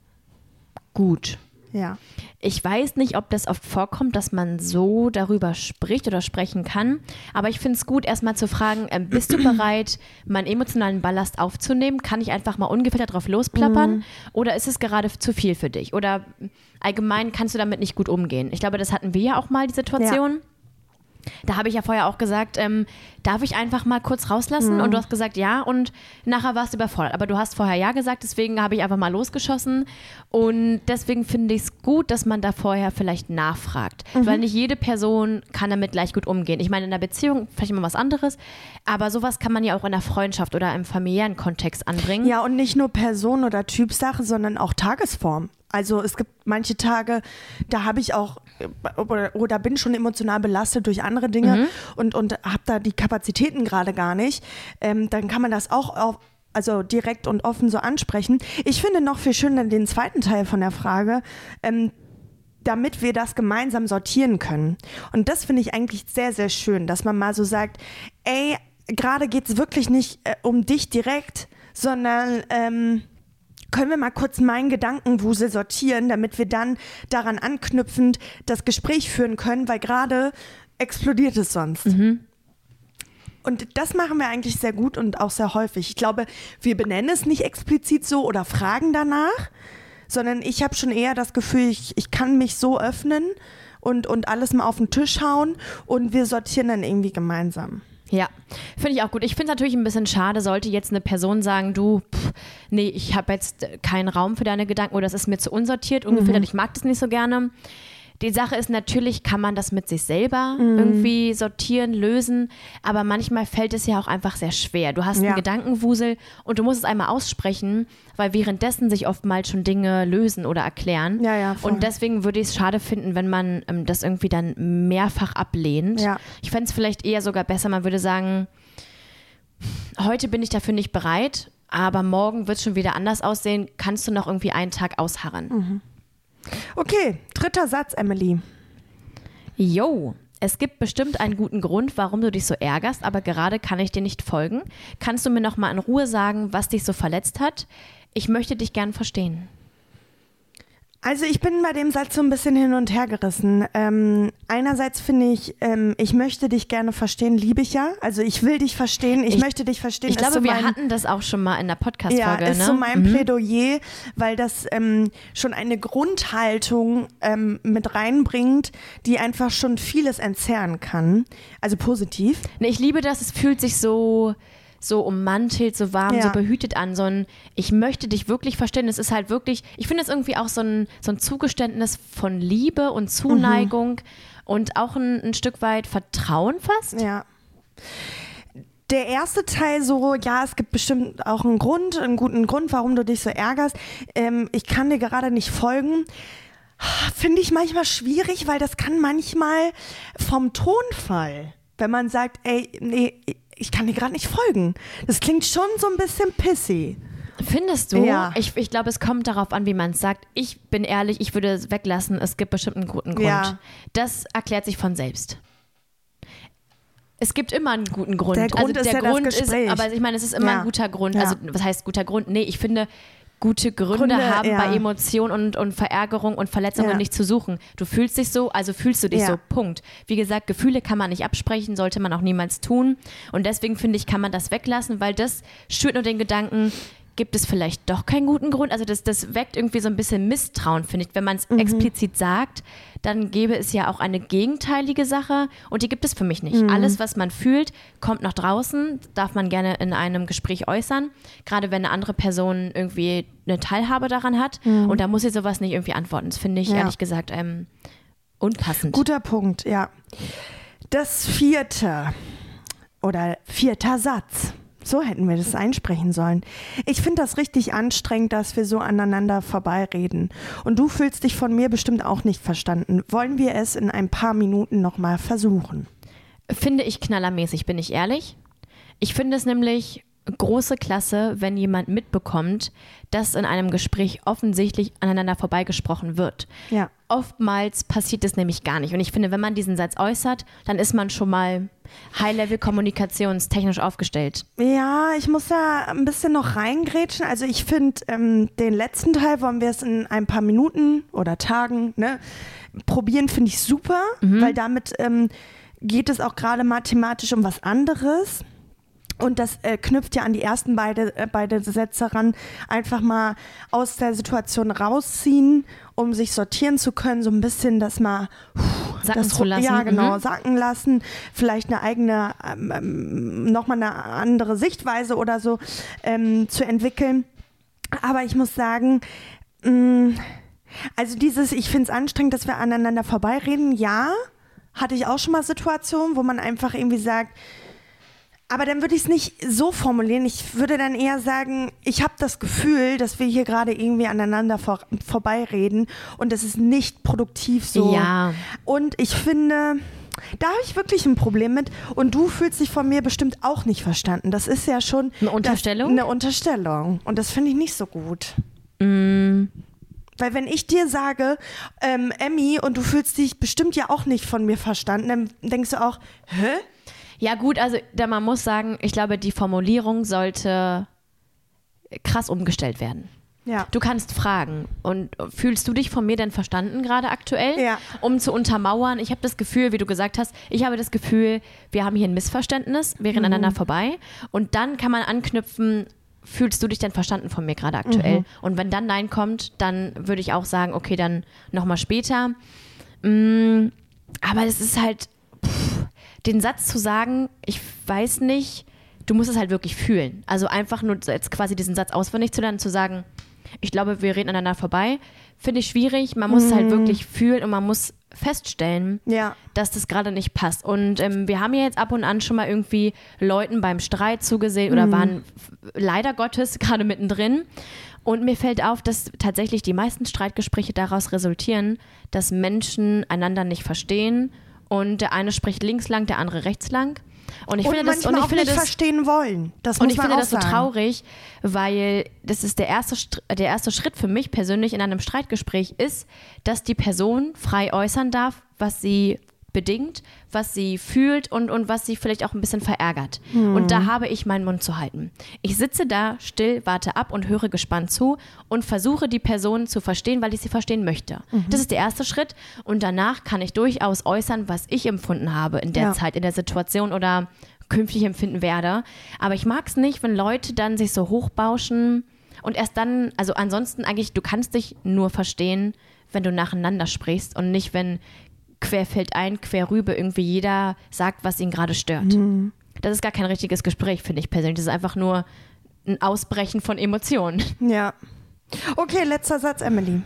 gut.
Ja.
Ich weiß nicht, ob das oft vorkommt, dass man so darüber spricht oder sprechen kann, aber ich finde es gut, erstmal zu fragen, bist du bereit, meinen emotionalen Ballast aufzunehmen? Kann ich einfach mal ungefiltert drauf losplappern? Oder ist es gerade zu viel für dich? Oder allgemein kannst du damit nicht gut umgehen? Ich glaube, das hatten wir ja auch mal, die Situation. Ja. Da habe ich ja vorher auch gesagt, darf ich einfach mal kurz rauslassen? Und du hast gesagt, ja, und nachher warst du überfordert. Aber du hast vorher ja gesagt, deswegen habe ich einfach mal losgeschossen. Und deswegen finde ich es gut, dass man da vorher vielleicht nachfragt. Weil nicht jede Person kann damit gleich gut umgehen. Ich meine, in einer Beziehung vielleicht immer was anderes, aber sowas kann man ja auch in der Freundschaft oder im familiären Kontext anbringen.
Ja, und nicht nur Person- oder Typsache, sondern auch Tagesform. Also es gibt manche Tage, da habe ich auch oder bin schon emotional belastet durch andere Dinge und habe da die Kapazitäten gerade gar nicht. Dann kann man das auch also direkt und offen so ansprechen. Ich finde noch viel schöner den zweiten Teil von der Frage, damit wir das gemeinsam sortieren können. Und das finde ich eigentlich sehr, sehr schön, dass man mal so sagt, ey, gerade geht es wirklich nicht um dich direkt, sondern können wir mal kurz meinen Gedankenwusel sortieren, damit wir dann daran anknüpfend das Gespräch führen können, weil gerade explodiert es sonst. Und das machen wir eigentlich sehr gut und auch sehr häufig. Ich glaube, wir benennen es nicht explizit so oder fragen danach, sondern ich habe schon eher das Gefühl, ich kann mich so öffnen und alles mal auf den Tisch hauen und wir sortieren dann irgendwie gemeinsam.
Ja, finde ich auch gut. Ich finde es natürlich ein bisschen schade, sollte jetzt eine Person sagen, nee, ich habe jetzt keinen Raum für deine Gedanken oder das ist mir zu unsortiert, ungefiltert, ich mag das nicht so gerne. Die Sache ist, natürlich kann man das mit sich selber irgendwie sortieren, lösen, aber manchmal fällt es ja auch einfach sehr schwer. Du hast einen Gedankenwusel und du musst es einmal aussprechen, weil währenddessen sich oftmals schon Dinge lösen oder erklären.
Ja,
und deswegen würde ich es schade finden, wenn man das irgendwie dann mehrfach ablehnt. Ja. Ich fände es vielleicht eher sogar besser, man würde sagen, heute bin ich dafür nicht bereit, aber morgen wird es schon wieder anders aussehen. Kannst du noch irgendwie einen Tag ausharren?
Mhm. Okay, 3. Satz, Emily.
Jo, es gibt bestimmt einen guten Grund, warum du dich so ärgerst, aber gerade kann ich dir nicht folgen. Kannst du mir noch mal in Ruhe sagen, was dich so verletzt hat? Ich möchte dich gern verstehen.
Also ich bin bei dem Satz so ein bisschen hin und her gerissen. Einerseits finde ich, ich möchte dich gerne verstehen, liebe ich ja. Also ich will dich verstehen, ich möchte dich verstehen.
Ich glaube, wir hatten das auch schon mal in der Podcast-Folge.
Ja, ist so mein Plädoyer, weil das schon eine Grundhaltung mit reinbringt, die einfach schon vieles entzerren kann. Also positiv.
Nee, ich liebe das, es fühlt sich so ummantelt, so warm, so behütet an, so ein, ich möchte dich wirklich verstehen. Es ist halt wirklich, ich finde es irgendwie auch so ein Zugeständnis von Liebe und Zuneigung und auch ein Stück weit Vertrauen fast.
Ja. Der erste Teil so, ja, es gibt bestimmt auch einen guten Grund, warum du dich so ärgerst. Ich kann dir gerade nicht folgen. Finde ich manchmal schwierig, weil das kann manchmal vom Tonfall, wenn man sagt, ey, nee, ich kann dir gerade nicht folgen. Das klingt schon so ein bisschen pissy.
Findest du?
Ja.
Ich glaube, es kommt darauf an, wie man es sagt. Ich bin ehrlich, ich würde es weglassen. Es gibt bestimmt einen guten Grund.
Ja.
Das erklärt sich von selbst. Es gibt immer einen guten Grund.
Der Grund ist ja das Gespräch.
Aber ich meine, es ist immer ein guter Grund.
Ja.
Also was heißt guter Grund? Nee, ich finde, gute Gründe haben bei Emotionen und Verärgerung und Verletzungen nicht zu suchen. Du fühlst dich so, also fühlst du dich so, Punkt. Wie gesagt, Gefühle kann man nicht absprechen, sollte man auch niemals tun. Und deswegen finde ich, kann man das weglassen, weil das schürt nur den Gedanken, gibt es vielleicht doch keinen guten Grund? Also das weckt irgendwie so ein bisschen Misstrauen, finde ich. Wenn man es explizit sagt, dann gäbe es ja auch eine gegenteilige Sache und die gibt es für mich nicht. Alles, was man fühlt, kommt nach draußen, darf man gerne in einem Gespräch äußern, gerade wenn eine andere Person irgendwie eine Teilhabe daran hat und da muss sie sowas nicht irgendwie antworten. Das finde ich ehrlich gesagt unpassend.
Guter Punkt, ja. Das 4. Satz. So hätten wir das einsprechen sollen. Ich finde das richtig anstrengend, dass wir so aneinander vorbeireden. Und du fühlst dich von mir bestimmt auch nicht verstanden. Wollen wir es in ein paar Minuten nochmal versuchen?
Finde ich knallermäßig, bin ich ehrlich. Ich finde es nämlich große Klasse, wenn jemand mitbekommt, dass in einem Gespräch offensichtlich aneinander vorbeigesprochen wird.
Ja.
Oftmals passiert das nämlich gar nicht. Und ich finde, wenn man diesen Satz äußert, dann ist man schon mal High-Level-kommunikationstechnisch aufgestellt.
Ja, ich muss da ein bisschen noch reingrätschen. Also ich finde, den letzten Teil wollen wir es in ein paar Minuten oder Tagen probieren, finde ich super, weil damit geht es auch gerade mathematisch um was anderes. Und das knüpft ja an die ersten beide Sätze ran. Einfach mal aus der Situation rausziehen, um sich sortieren zu können. So ein bisschen das mal
sacken zu lassen.
Ja, genau, sacken lassen. Vielleicht eine eigene, nochmal eine andere Sichtweise oder so zu entwickeln. Aber ich muss sagen, also ich finde es anstrengend, dass wir aneinander vorbeireden. Ja, hatte ich auch schon mal Situationen, wo man einfach irgendwie sagt, aber dann würde ich es nicht so formulieren. Ich würde dann eher sagen, ich habe das Gefühl, dass wir hier gerade irgendwie aneinander vorbeireden und das ist nicht produktiv so.
Ja.
Und ich finde, da habe ich wirklich ein Problem mit und du fühlst dich von mir bestimmt auch nicht verstanden. Das ist ja schon
eine Unterstellung.
Eine Unterstellung und das finde ich nicht so gut. Weil wenn ich dir sage, Emmy, und du fühlst dich bestimmt ja auch nicht von mir verstanden, dann denkst du auch, hä?
Ja gut, also man muss sagen, ich glaube, die Formulierung sollte krass umgestellt werden.
Ja.
Du kannst fragen, und fühlst du dich von mir denn verstanden gerade aktuell?
Ja.
Um zu untermauern, ich habe das Gefühl, wie du gesagt hast, ich habe das Gefühl, wir haben hier ein Missverständnis, wir reden aneinander vorbei und dann kann man anknüpfen, fühlst du dich denn verstanden von mir gerade aktuell? Und wenn dann Nein kommt, dann würde ich auch sagen, okay, dann nochmal später. Aber es ist halt, den Satz zu sagen, ich weiß nicht, du musst es halt wirklich fühlen. Also einfach nur jetzt quasi diesen Satz auswendig zu lernen, zu sagen, ich glaube, wir reden aneinander vorbei, finde ich schwierig. Man muss es halt wirklich fühlen und man muss feststellen, dass das gerade nicht passt. Und wir haben ja jetzt ab und an schon mal irgendwie Leuten beim Streit zugesehen oder waren leider Gottes gerade mittendrin. Und mir fällt auf, dass tatsächlich die meisten Streitgespräche daraus resultieren, dass Menschen einander nicht verstehen und der eine spricht links lang, der andere rechts lang.
Und ich finde das verstehen wollen. Das muss man auch sagen. Und ich finde das
so traurig, weil das ist der erste Schritt für mich persönlich in einem Streitgespräch ist, dass die Person frei äußern darf, was sie bedingt, was sie fühlt und was sie vielleicht auch ein bisschen verärgert. Und da habe ich meinen Mund zu halten. Ich sitze da still, warte ab und höre gespannt zu und versuche die Person zu verstehen, weil ich sie verstehen möchte. Das ist der erste Schritt und danach kann ich durchaus äußern, was ich empfunden habe in der Zeit, in der Situation oder künftig empfinden werde. Aber ich mag es nicht, wenn Leute dann sich so hochbauschen und erst dann, also ansonsten eigentlich, du kannst dich nur verstehen, wenn du nacheinander sprichst und nicht, wenn querfeldein, querrübe irgendwie jeder sagt, was ihn gerade stört. Das ist gar kein richtiges Gespräch, finde ich persönlich. Das ist einfach nur ein Ausbrechen von Emotionen.
Ja. Okay, letzter Satz, Emily.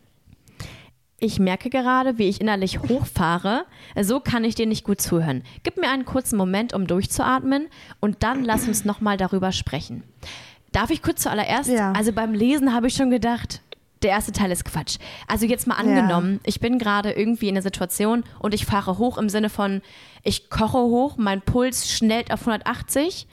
Ich merke gerade, wie ich innerlich hochfahre. So kann ich dir nicht gut zuhören. Gib mir einen kurzen Moment, um durchzuatmen und dann lass uns nochmal darüber sprechen. Darf ich kurz zuallererst? Ja. Also beim Lesen habe ich schon gedacht, der erste Teil ist Quatsch. Also jetzt mal angenommen, ich bin gerade irgendwie in der Situation und ich fahre hoch im Sinne von, ich koche hoch, mein Puls schnellt auf 180.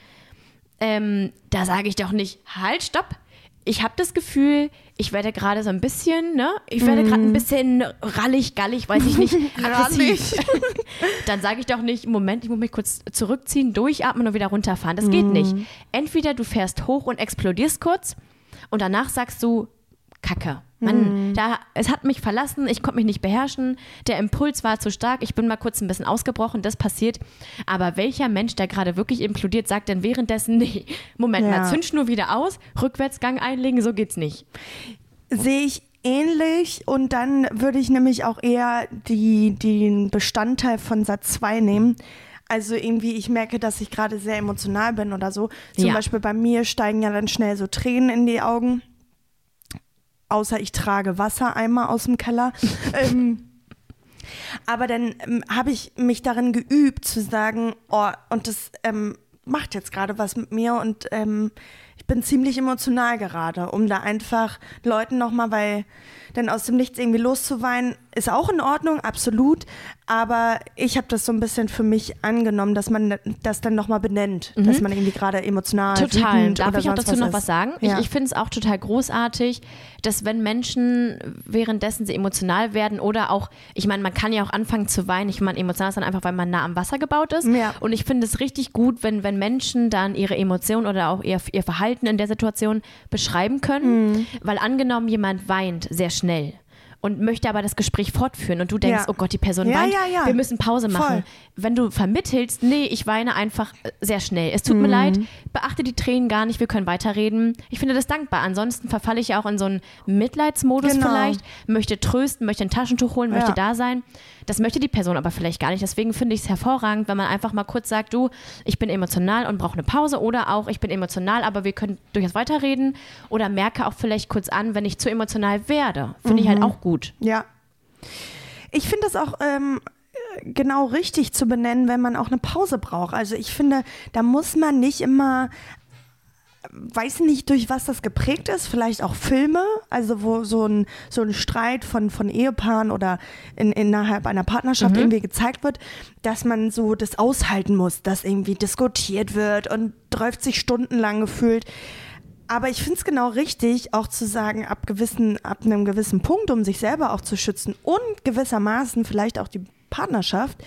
Da sage ich doch nicht, halt, stopp. Ich habe das Gefühl, ich werde gerade so ein bisschen, ich werde gerade ein bisschen rallig, gallig, weiß ich nicht, aggressiv. Dann sage ich doch nicht, Moment, ich muss mich kurz zurückziehen, durchatmen und wieder runterfahren. Das geht nicht. Entweder du fährst hoch und explodierst kurz und danach sagst du, Kacke. Mann, es hat mich verlassen, ich konnte mich nicht beherrschen, der Impuls war zu stark, ich bin mal kurz ein bisschen ausgebrochen, das passiert. Aber welcher Mensch, der gerade wirklich implodiert, sagt denn währenddessen, nee, Moment mal, Zündschnur wieder aus, Rückwärtsgang einlegen, so geht's nicht.
Sehe ich ähnlich und dann würde ich nämlich auch eher den Bestandteil von Satz 2 nehmen. Also irgendwie, ich merke, dass ich gerade sehr emotional bin oder so. Zum Beispiel bei mir steigen ja dann schnell so Tränen in die Augen. Außer ich trage Wassereimer aus dem Keller. Aber dann habe ich mich darin geübt zu sagen, und das macht jetzt gerade was mit mir und ich bin ziemlich emotional gerade, um da einfach Leuten nochmal, weil dann aus dem Nichts irgendwie loszuweinen, ist auch in Ordnung, absolut, aber ich habe das so ein bisschen für mich angenommen, dass man das dann nochmal benennt, dass man irgendwie gerade emotional
total. Darf ich auch dazu noch was sagen? Ja. Ich finde es auch total großartig, dass wenn Menschen währenddessen sie emotional werden oder auch, ich meine, man kann ja auch anfangen zu weinen, ich meine, emotional ist dann einfach, weil man nah am Wasser gebaut ist und ich finde es richtig gut, wenn Menschen dann ihre Emotionen oder auch ihr Verhalten in der Situation beschreiben können, weil angenommen, jemand weint sehr schnell und möchte aber das Gespräch fortführen und du denkst, oh Gott, die Person weint, wir müssen Pause machen. Voll. Wenn du vermittelst, nee, ich weine einfach sehr schnell. Es tut mir leid, beachte die Tränen gar nicht, wir können weiterreden. Ich finde das dankbar. Ansonsten verfalle ich ja auch in so einen Mitleidsmodus vielleicht, möchte trösten, möchte ein Taschentuch holen, möchte da sein. Das möchte die Person aber vielleicht gar nicht. Deswegen finde ich es hervorragend, wenn man einfach mal kurz sagt, du, ich bin emotional und brauche eine Pause oder auch, ich bin emotional, aber wir können durchaus weiterreden oder merke auch vielleicht kurz an, wenn ich zu emotional werde. Finde ich halt auch gut.
Ja. Ich finde das auch genau richtig zu benennen, wenn man auch eine Pause braucht. Also ich finde, da muss man nicht immer, weiß nicht, durch was das geprägt ist, vielleicht auch Filme, also wo so ein Streit von Ehepaaren oder innerhalb einer Partnerschaft irgendwie gezeigt wird, dass man so das aushalten muss, dass irgendwie diskutiert wird und 30 Stunden lang gefühlt. Aber ich finde es genau richtig, auch zu sagen, ab einem gewissen Punkt, um sich selber auch zu schützen und gewissermaßen vielleicht auch die Partnerschaft,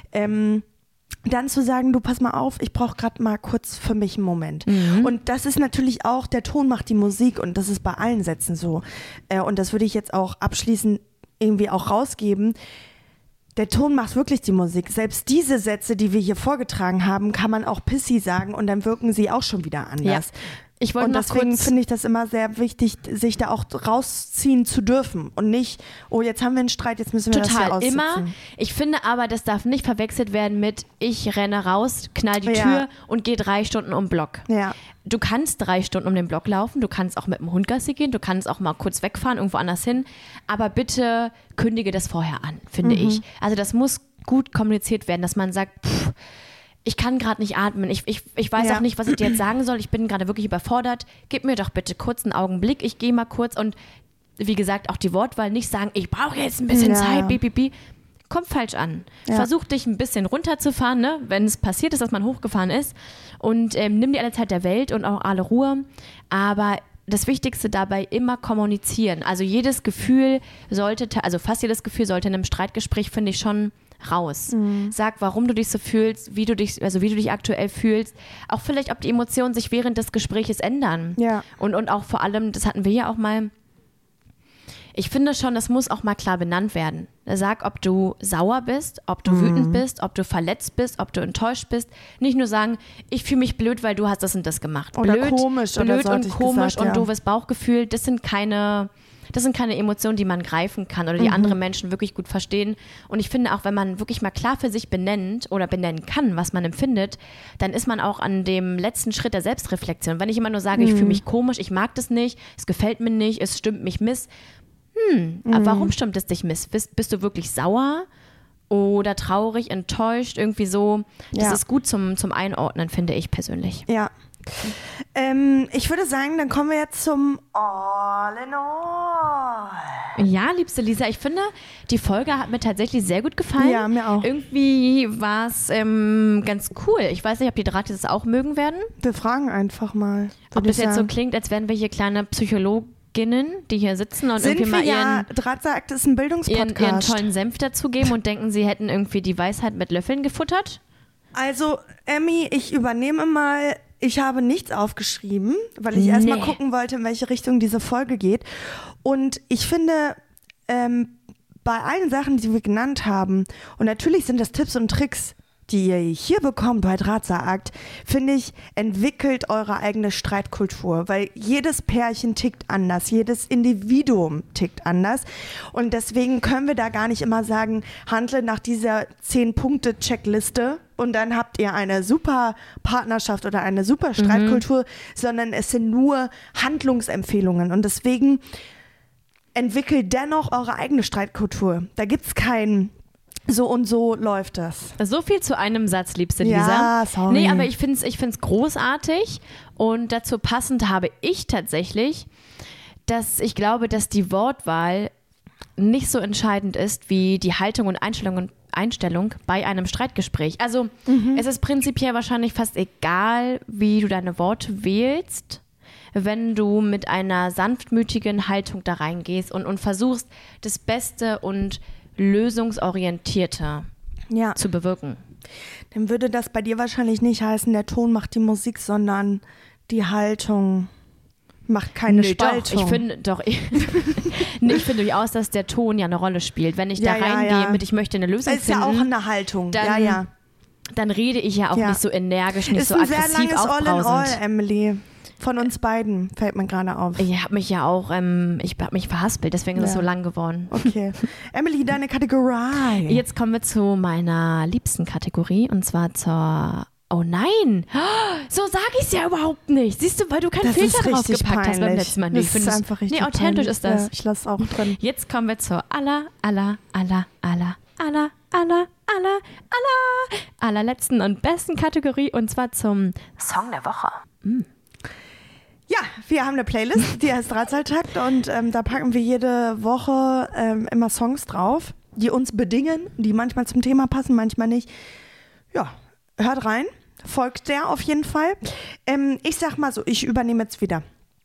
dann zu sagen, du pass mal auf, ich brauche gerade mal kurz für mich einen Moment. Und das ist natürlich auch, der Ton macht die Musik und das ist bei allen Sätzen so. Und das würde ich jetzt auch abschließend irgendwie auch rausgeben. Der Ton macht wirklich die Musik. Selbst diese Sätze, die wir hier vorgetragen haben, kann man auch pissy sagen und dann wirken sie auch schon wieder anders. Ja. Und deswegen finde ich das immer sehr wichtig, sich da auch rausziehen zu dürfen und nicht, oh, jetzt haben wir einen Streit, jetzt müssen wir das hier aussitzen.
Immer. Ich finde aber, das darf nicht verwechselt werden mit, ich renne raus, knall die Tür und gehe 3 Stunden um den Block. Ja. Du kannst 3 Stunden um den Block laufen, du kannst auch mit dem Hund Gassi gehen, du kannst auch mal kurz wegfahren, irgendwo anders hin, aber bitte kündige das vorher an, finde ich. Also das muss gut kommuniziert werden, dass man sagt, ich kann gerade nicht atmen, ich weiß auch nicht, was ich dir jetzt sagen soll, ich bin gerade wirklich überfordert, gib mir doch bitte kurz einen Augenblick, ich gehe mal kurz und wie gesagt, auch die Wortwahl nicht sagen, ich brauche jetzt ein bisschen Zeit, kommt falsch an. Versuch dich ein bisschen runterzufahren, ne? Wenn es passiert ist, dass man hochgefahren ist und nimm dir alle Zeit der Welt und auch alle Ruhe, aber das Wichtigste dabei immer kommunizieren. Also jedes Gefühl fast jedes Gefühl sollte in einem Streitgespräch, finde ich, schon raus. Sag, warum du dich so fühlst, wie du dich aktuell fühlst. Auch vielleicht, ob die Emotionen sich während des Gespräches ändern.
Ja.
Und auch vor allem, das hatten wir ja auch mal, ich finde schon, das muss auch mal klar benannt werden. Sag, ob du sauer bist, ob du wütend bist, ob du verletzt bist, ob du enttäuscht bist. Nicht nur sagen, ich fühle mich blöd, weil du hast das und das gemacht.
Oder komisch.
Blöd
oder
und komisch
gesagt,
und doofes Bauchgefühl, das sind keine Emotionen, die man greifen kann oder die andere Menschen wirklich gut verstehen. Und ich finde auch, wenn man wirklich mal klar für sich benennt oder benennen kann, was man empfindet, dann ist man auch an dem letzten Schritt der Selbstreflexion. Wenn ich immer nur sage, ich fühle mich komisch, ich mag das nicht, es gefällt mir nicht, es stimmt mich miss. Aber warum stimmt es dich miss? Bist du wirklich sauer oder traurig, enttäuscht? Irgendwie so. Das ist gut zum Einordnen, finde ich persönlich.
Ja. Ich würde sagen, dann kommen wir jetzt zum All in All.
Ja, liebste Lisa, ich finde, die Folge hat mir tatsächlich sehr gut gefallen.
Ja, mir auch.
Irgendwie war es ganz cool. Ich weiß nicht, ob die Drahtis das auch mögen werden.
Wir fragen einfach mal.
Ob das jetzt so klingt, als wären wir hier kleine Psychologinnen, die hier sitzen und
Sind
irgendwie mal ihren
Drahtsakt ist ein Bildungspodcast.
ihren tollen Senf dazugeben und denken, sie hätten irgendwie die Weisheit mit Löffeln gefuttert.
Also, Emmy, ich übernehme mal. Ich habe nichts aufgeschrieben, weil ich erstmal gucken wollte, in welche Richtung diese Folge geht. Und ich finde, bei allen Sachen, die wir genannt haben, und natürlich sind das Tipps und Tricks, die ihr hier bekommt bei Drahtsakt, finde ich, entwickelt eure eigene Streitkultur, weil jedes Pärchen tickt anders, jedes Individuum tickt anders und deswegen können wir da gar nicht immer sagen, handle nach dieser 10-Punkte-Checkliste und dann habt ihr eine super Partnerschaft oder eine super Streitkultur, sondern es sind nur Handlungsempfehlungen und deswegen entwickelt dennoch eure eigene Streitkultur. Da gibt es kein so und so läuft das.
So viel zu einem Satz, liebste Lisa.
Ja, sorry.
Nee, aber ich find's großartig und dazu passend habe ich tatsächlich, dass ich glaube, dass die Wortwahl nicht so entscheidend ist wie die Haltung und Einstellung bei einem Streitgespräch. Also es ist prinzipiell wahrscheinlich fast egal, wie du deine Worte wählst, wenn du mit einer sanftmütigen Haltung da reingehst und versuchst, das Beste und lösungsorientierter zu bewirken.
Dann würde das bei dir wahrscheinlich nicht heißen, der Ton macht die Musik, sondern die Haltung macht keine Spaltung.
Ich finde durchaus, dass der Ton ja eine Rolle spielt. Wenn ich da reingehe mit, ich möchte eine Lösung finden.
Das ist ja auch eine Haltung.
Dann rede ich ja auch nicht so energisch, nicht
ist
so aggressiv
aufbrausend. Ist ein sehr langes
aufbrausend.
All-in-All, Emily. Von uns beiden fällt mir gerade auf.
Ich habe mich ja auch, ich habe mich verhaspelt, deswegen ist es so lang geworden.
Okay. Emily, deine Kategorie.
Jetzt kommen wir zu meiner liebsten Kategorie und zwar zur... Oh nein, so sage ich es ja überhaupt nicht. Siehst du, weil du keinen Filter draufgepackt hast beim letzten Mal.
Das ist einfach richtig
authentisch
peinlich.
ist das.
Ja, ich lasse auch drin.
Jetzt kommen wir zur allerletzten und besten Kategorie und zwar zum Song der Woche.
Ja, wir haben eine Playlist, die heißt Drahtseiltakt und da packen wir jede Woche immer Songs drauf, die uns bedingen, die manchmal zum Thema passen, manchmal nicht. Ja, hört rein, folgt der auf jeden Fall. Ich sag mal so, ich übernehme jetzt wieder.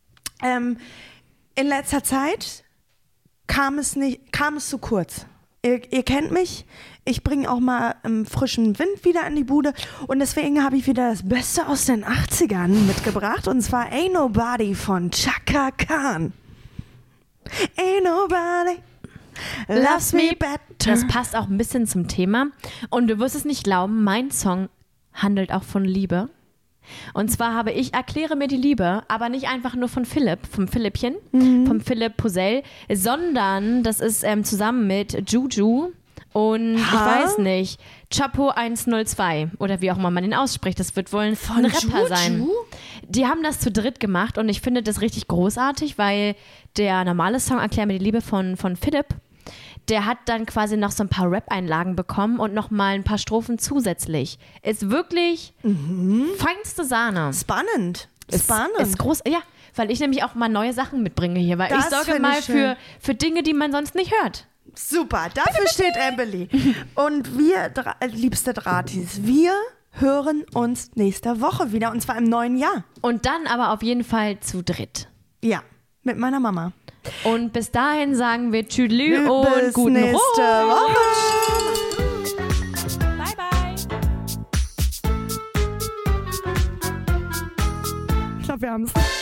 In letzter Zeit kam es zu kurz. Ihr kennt mich, ich bringe auch mal frischen Wind wieder in die Bude und deswegen habe ich wieder das Beste aus den 80ern mitgebracht und zwar Ain't Nobody von Chaka Khan. Ain't nobody loves me better.
Das passt auch ein bisschen zum Thema und du wirst es nicht glauben, mein Song handelt auch von Liebe. Und zwar habe ich Erkläre mir die Liebe, aber nicht einfach nur von Philipp, vom Philippchen, vom Philipp Posell, sondern das ist zusammen mit Juju und ich weiß nicht, Chapo 102 oder wie auch immer man den ausspricht. Das wird wohl ein Rapper
Juju
sein. Die haben das zu dritt gemacht und ich finde das richtig großartig, weil der normale Song Erklär mir die Liebe von Philipp, der hat dann quasi noch so ein paar Rap-Einlagen bekommen und noch mal ein paar Strophen zusätzlich. Ist wirklich feinste Sahne.
Spannend.
Ist groß, ja, weil ich nämlich auch mal neue Sachen mitbringe hier, weil
Das
ich sorge
finde
mal
ich schön.
für Dinge, die man sonst nicht hört.
Super, dafür steht Emily. Und wir, liebste Dratis, wir hören uns nächste Woche wieder, und zwar im neuen Jahr.
Und dann aber auf jeden Fall zu dritt.
Ja, mit meiner Mama.
Und bis dahin sagen wir Tschüdelü und guten
nächste Woche.
Bye, bye.
Ich glaube, wir haben es.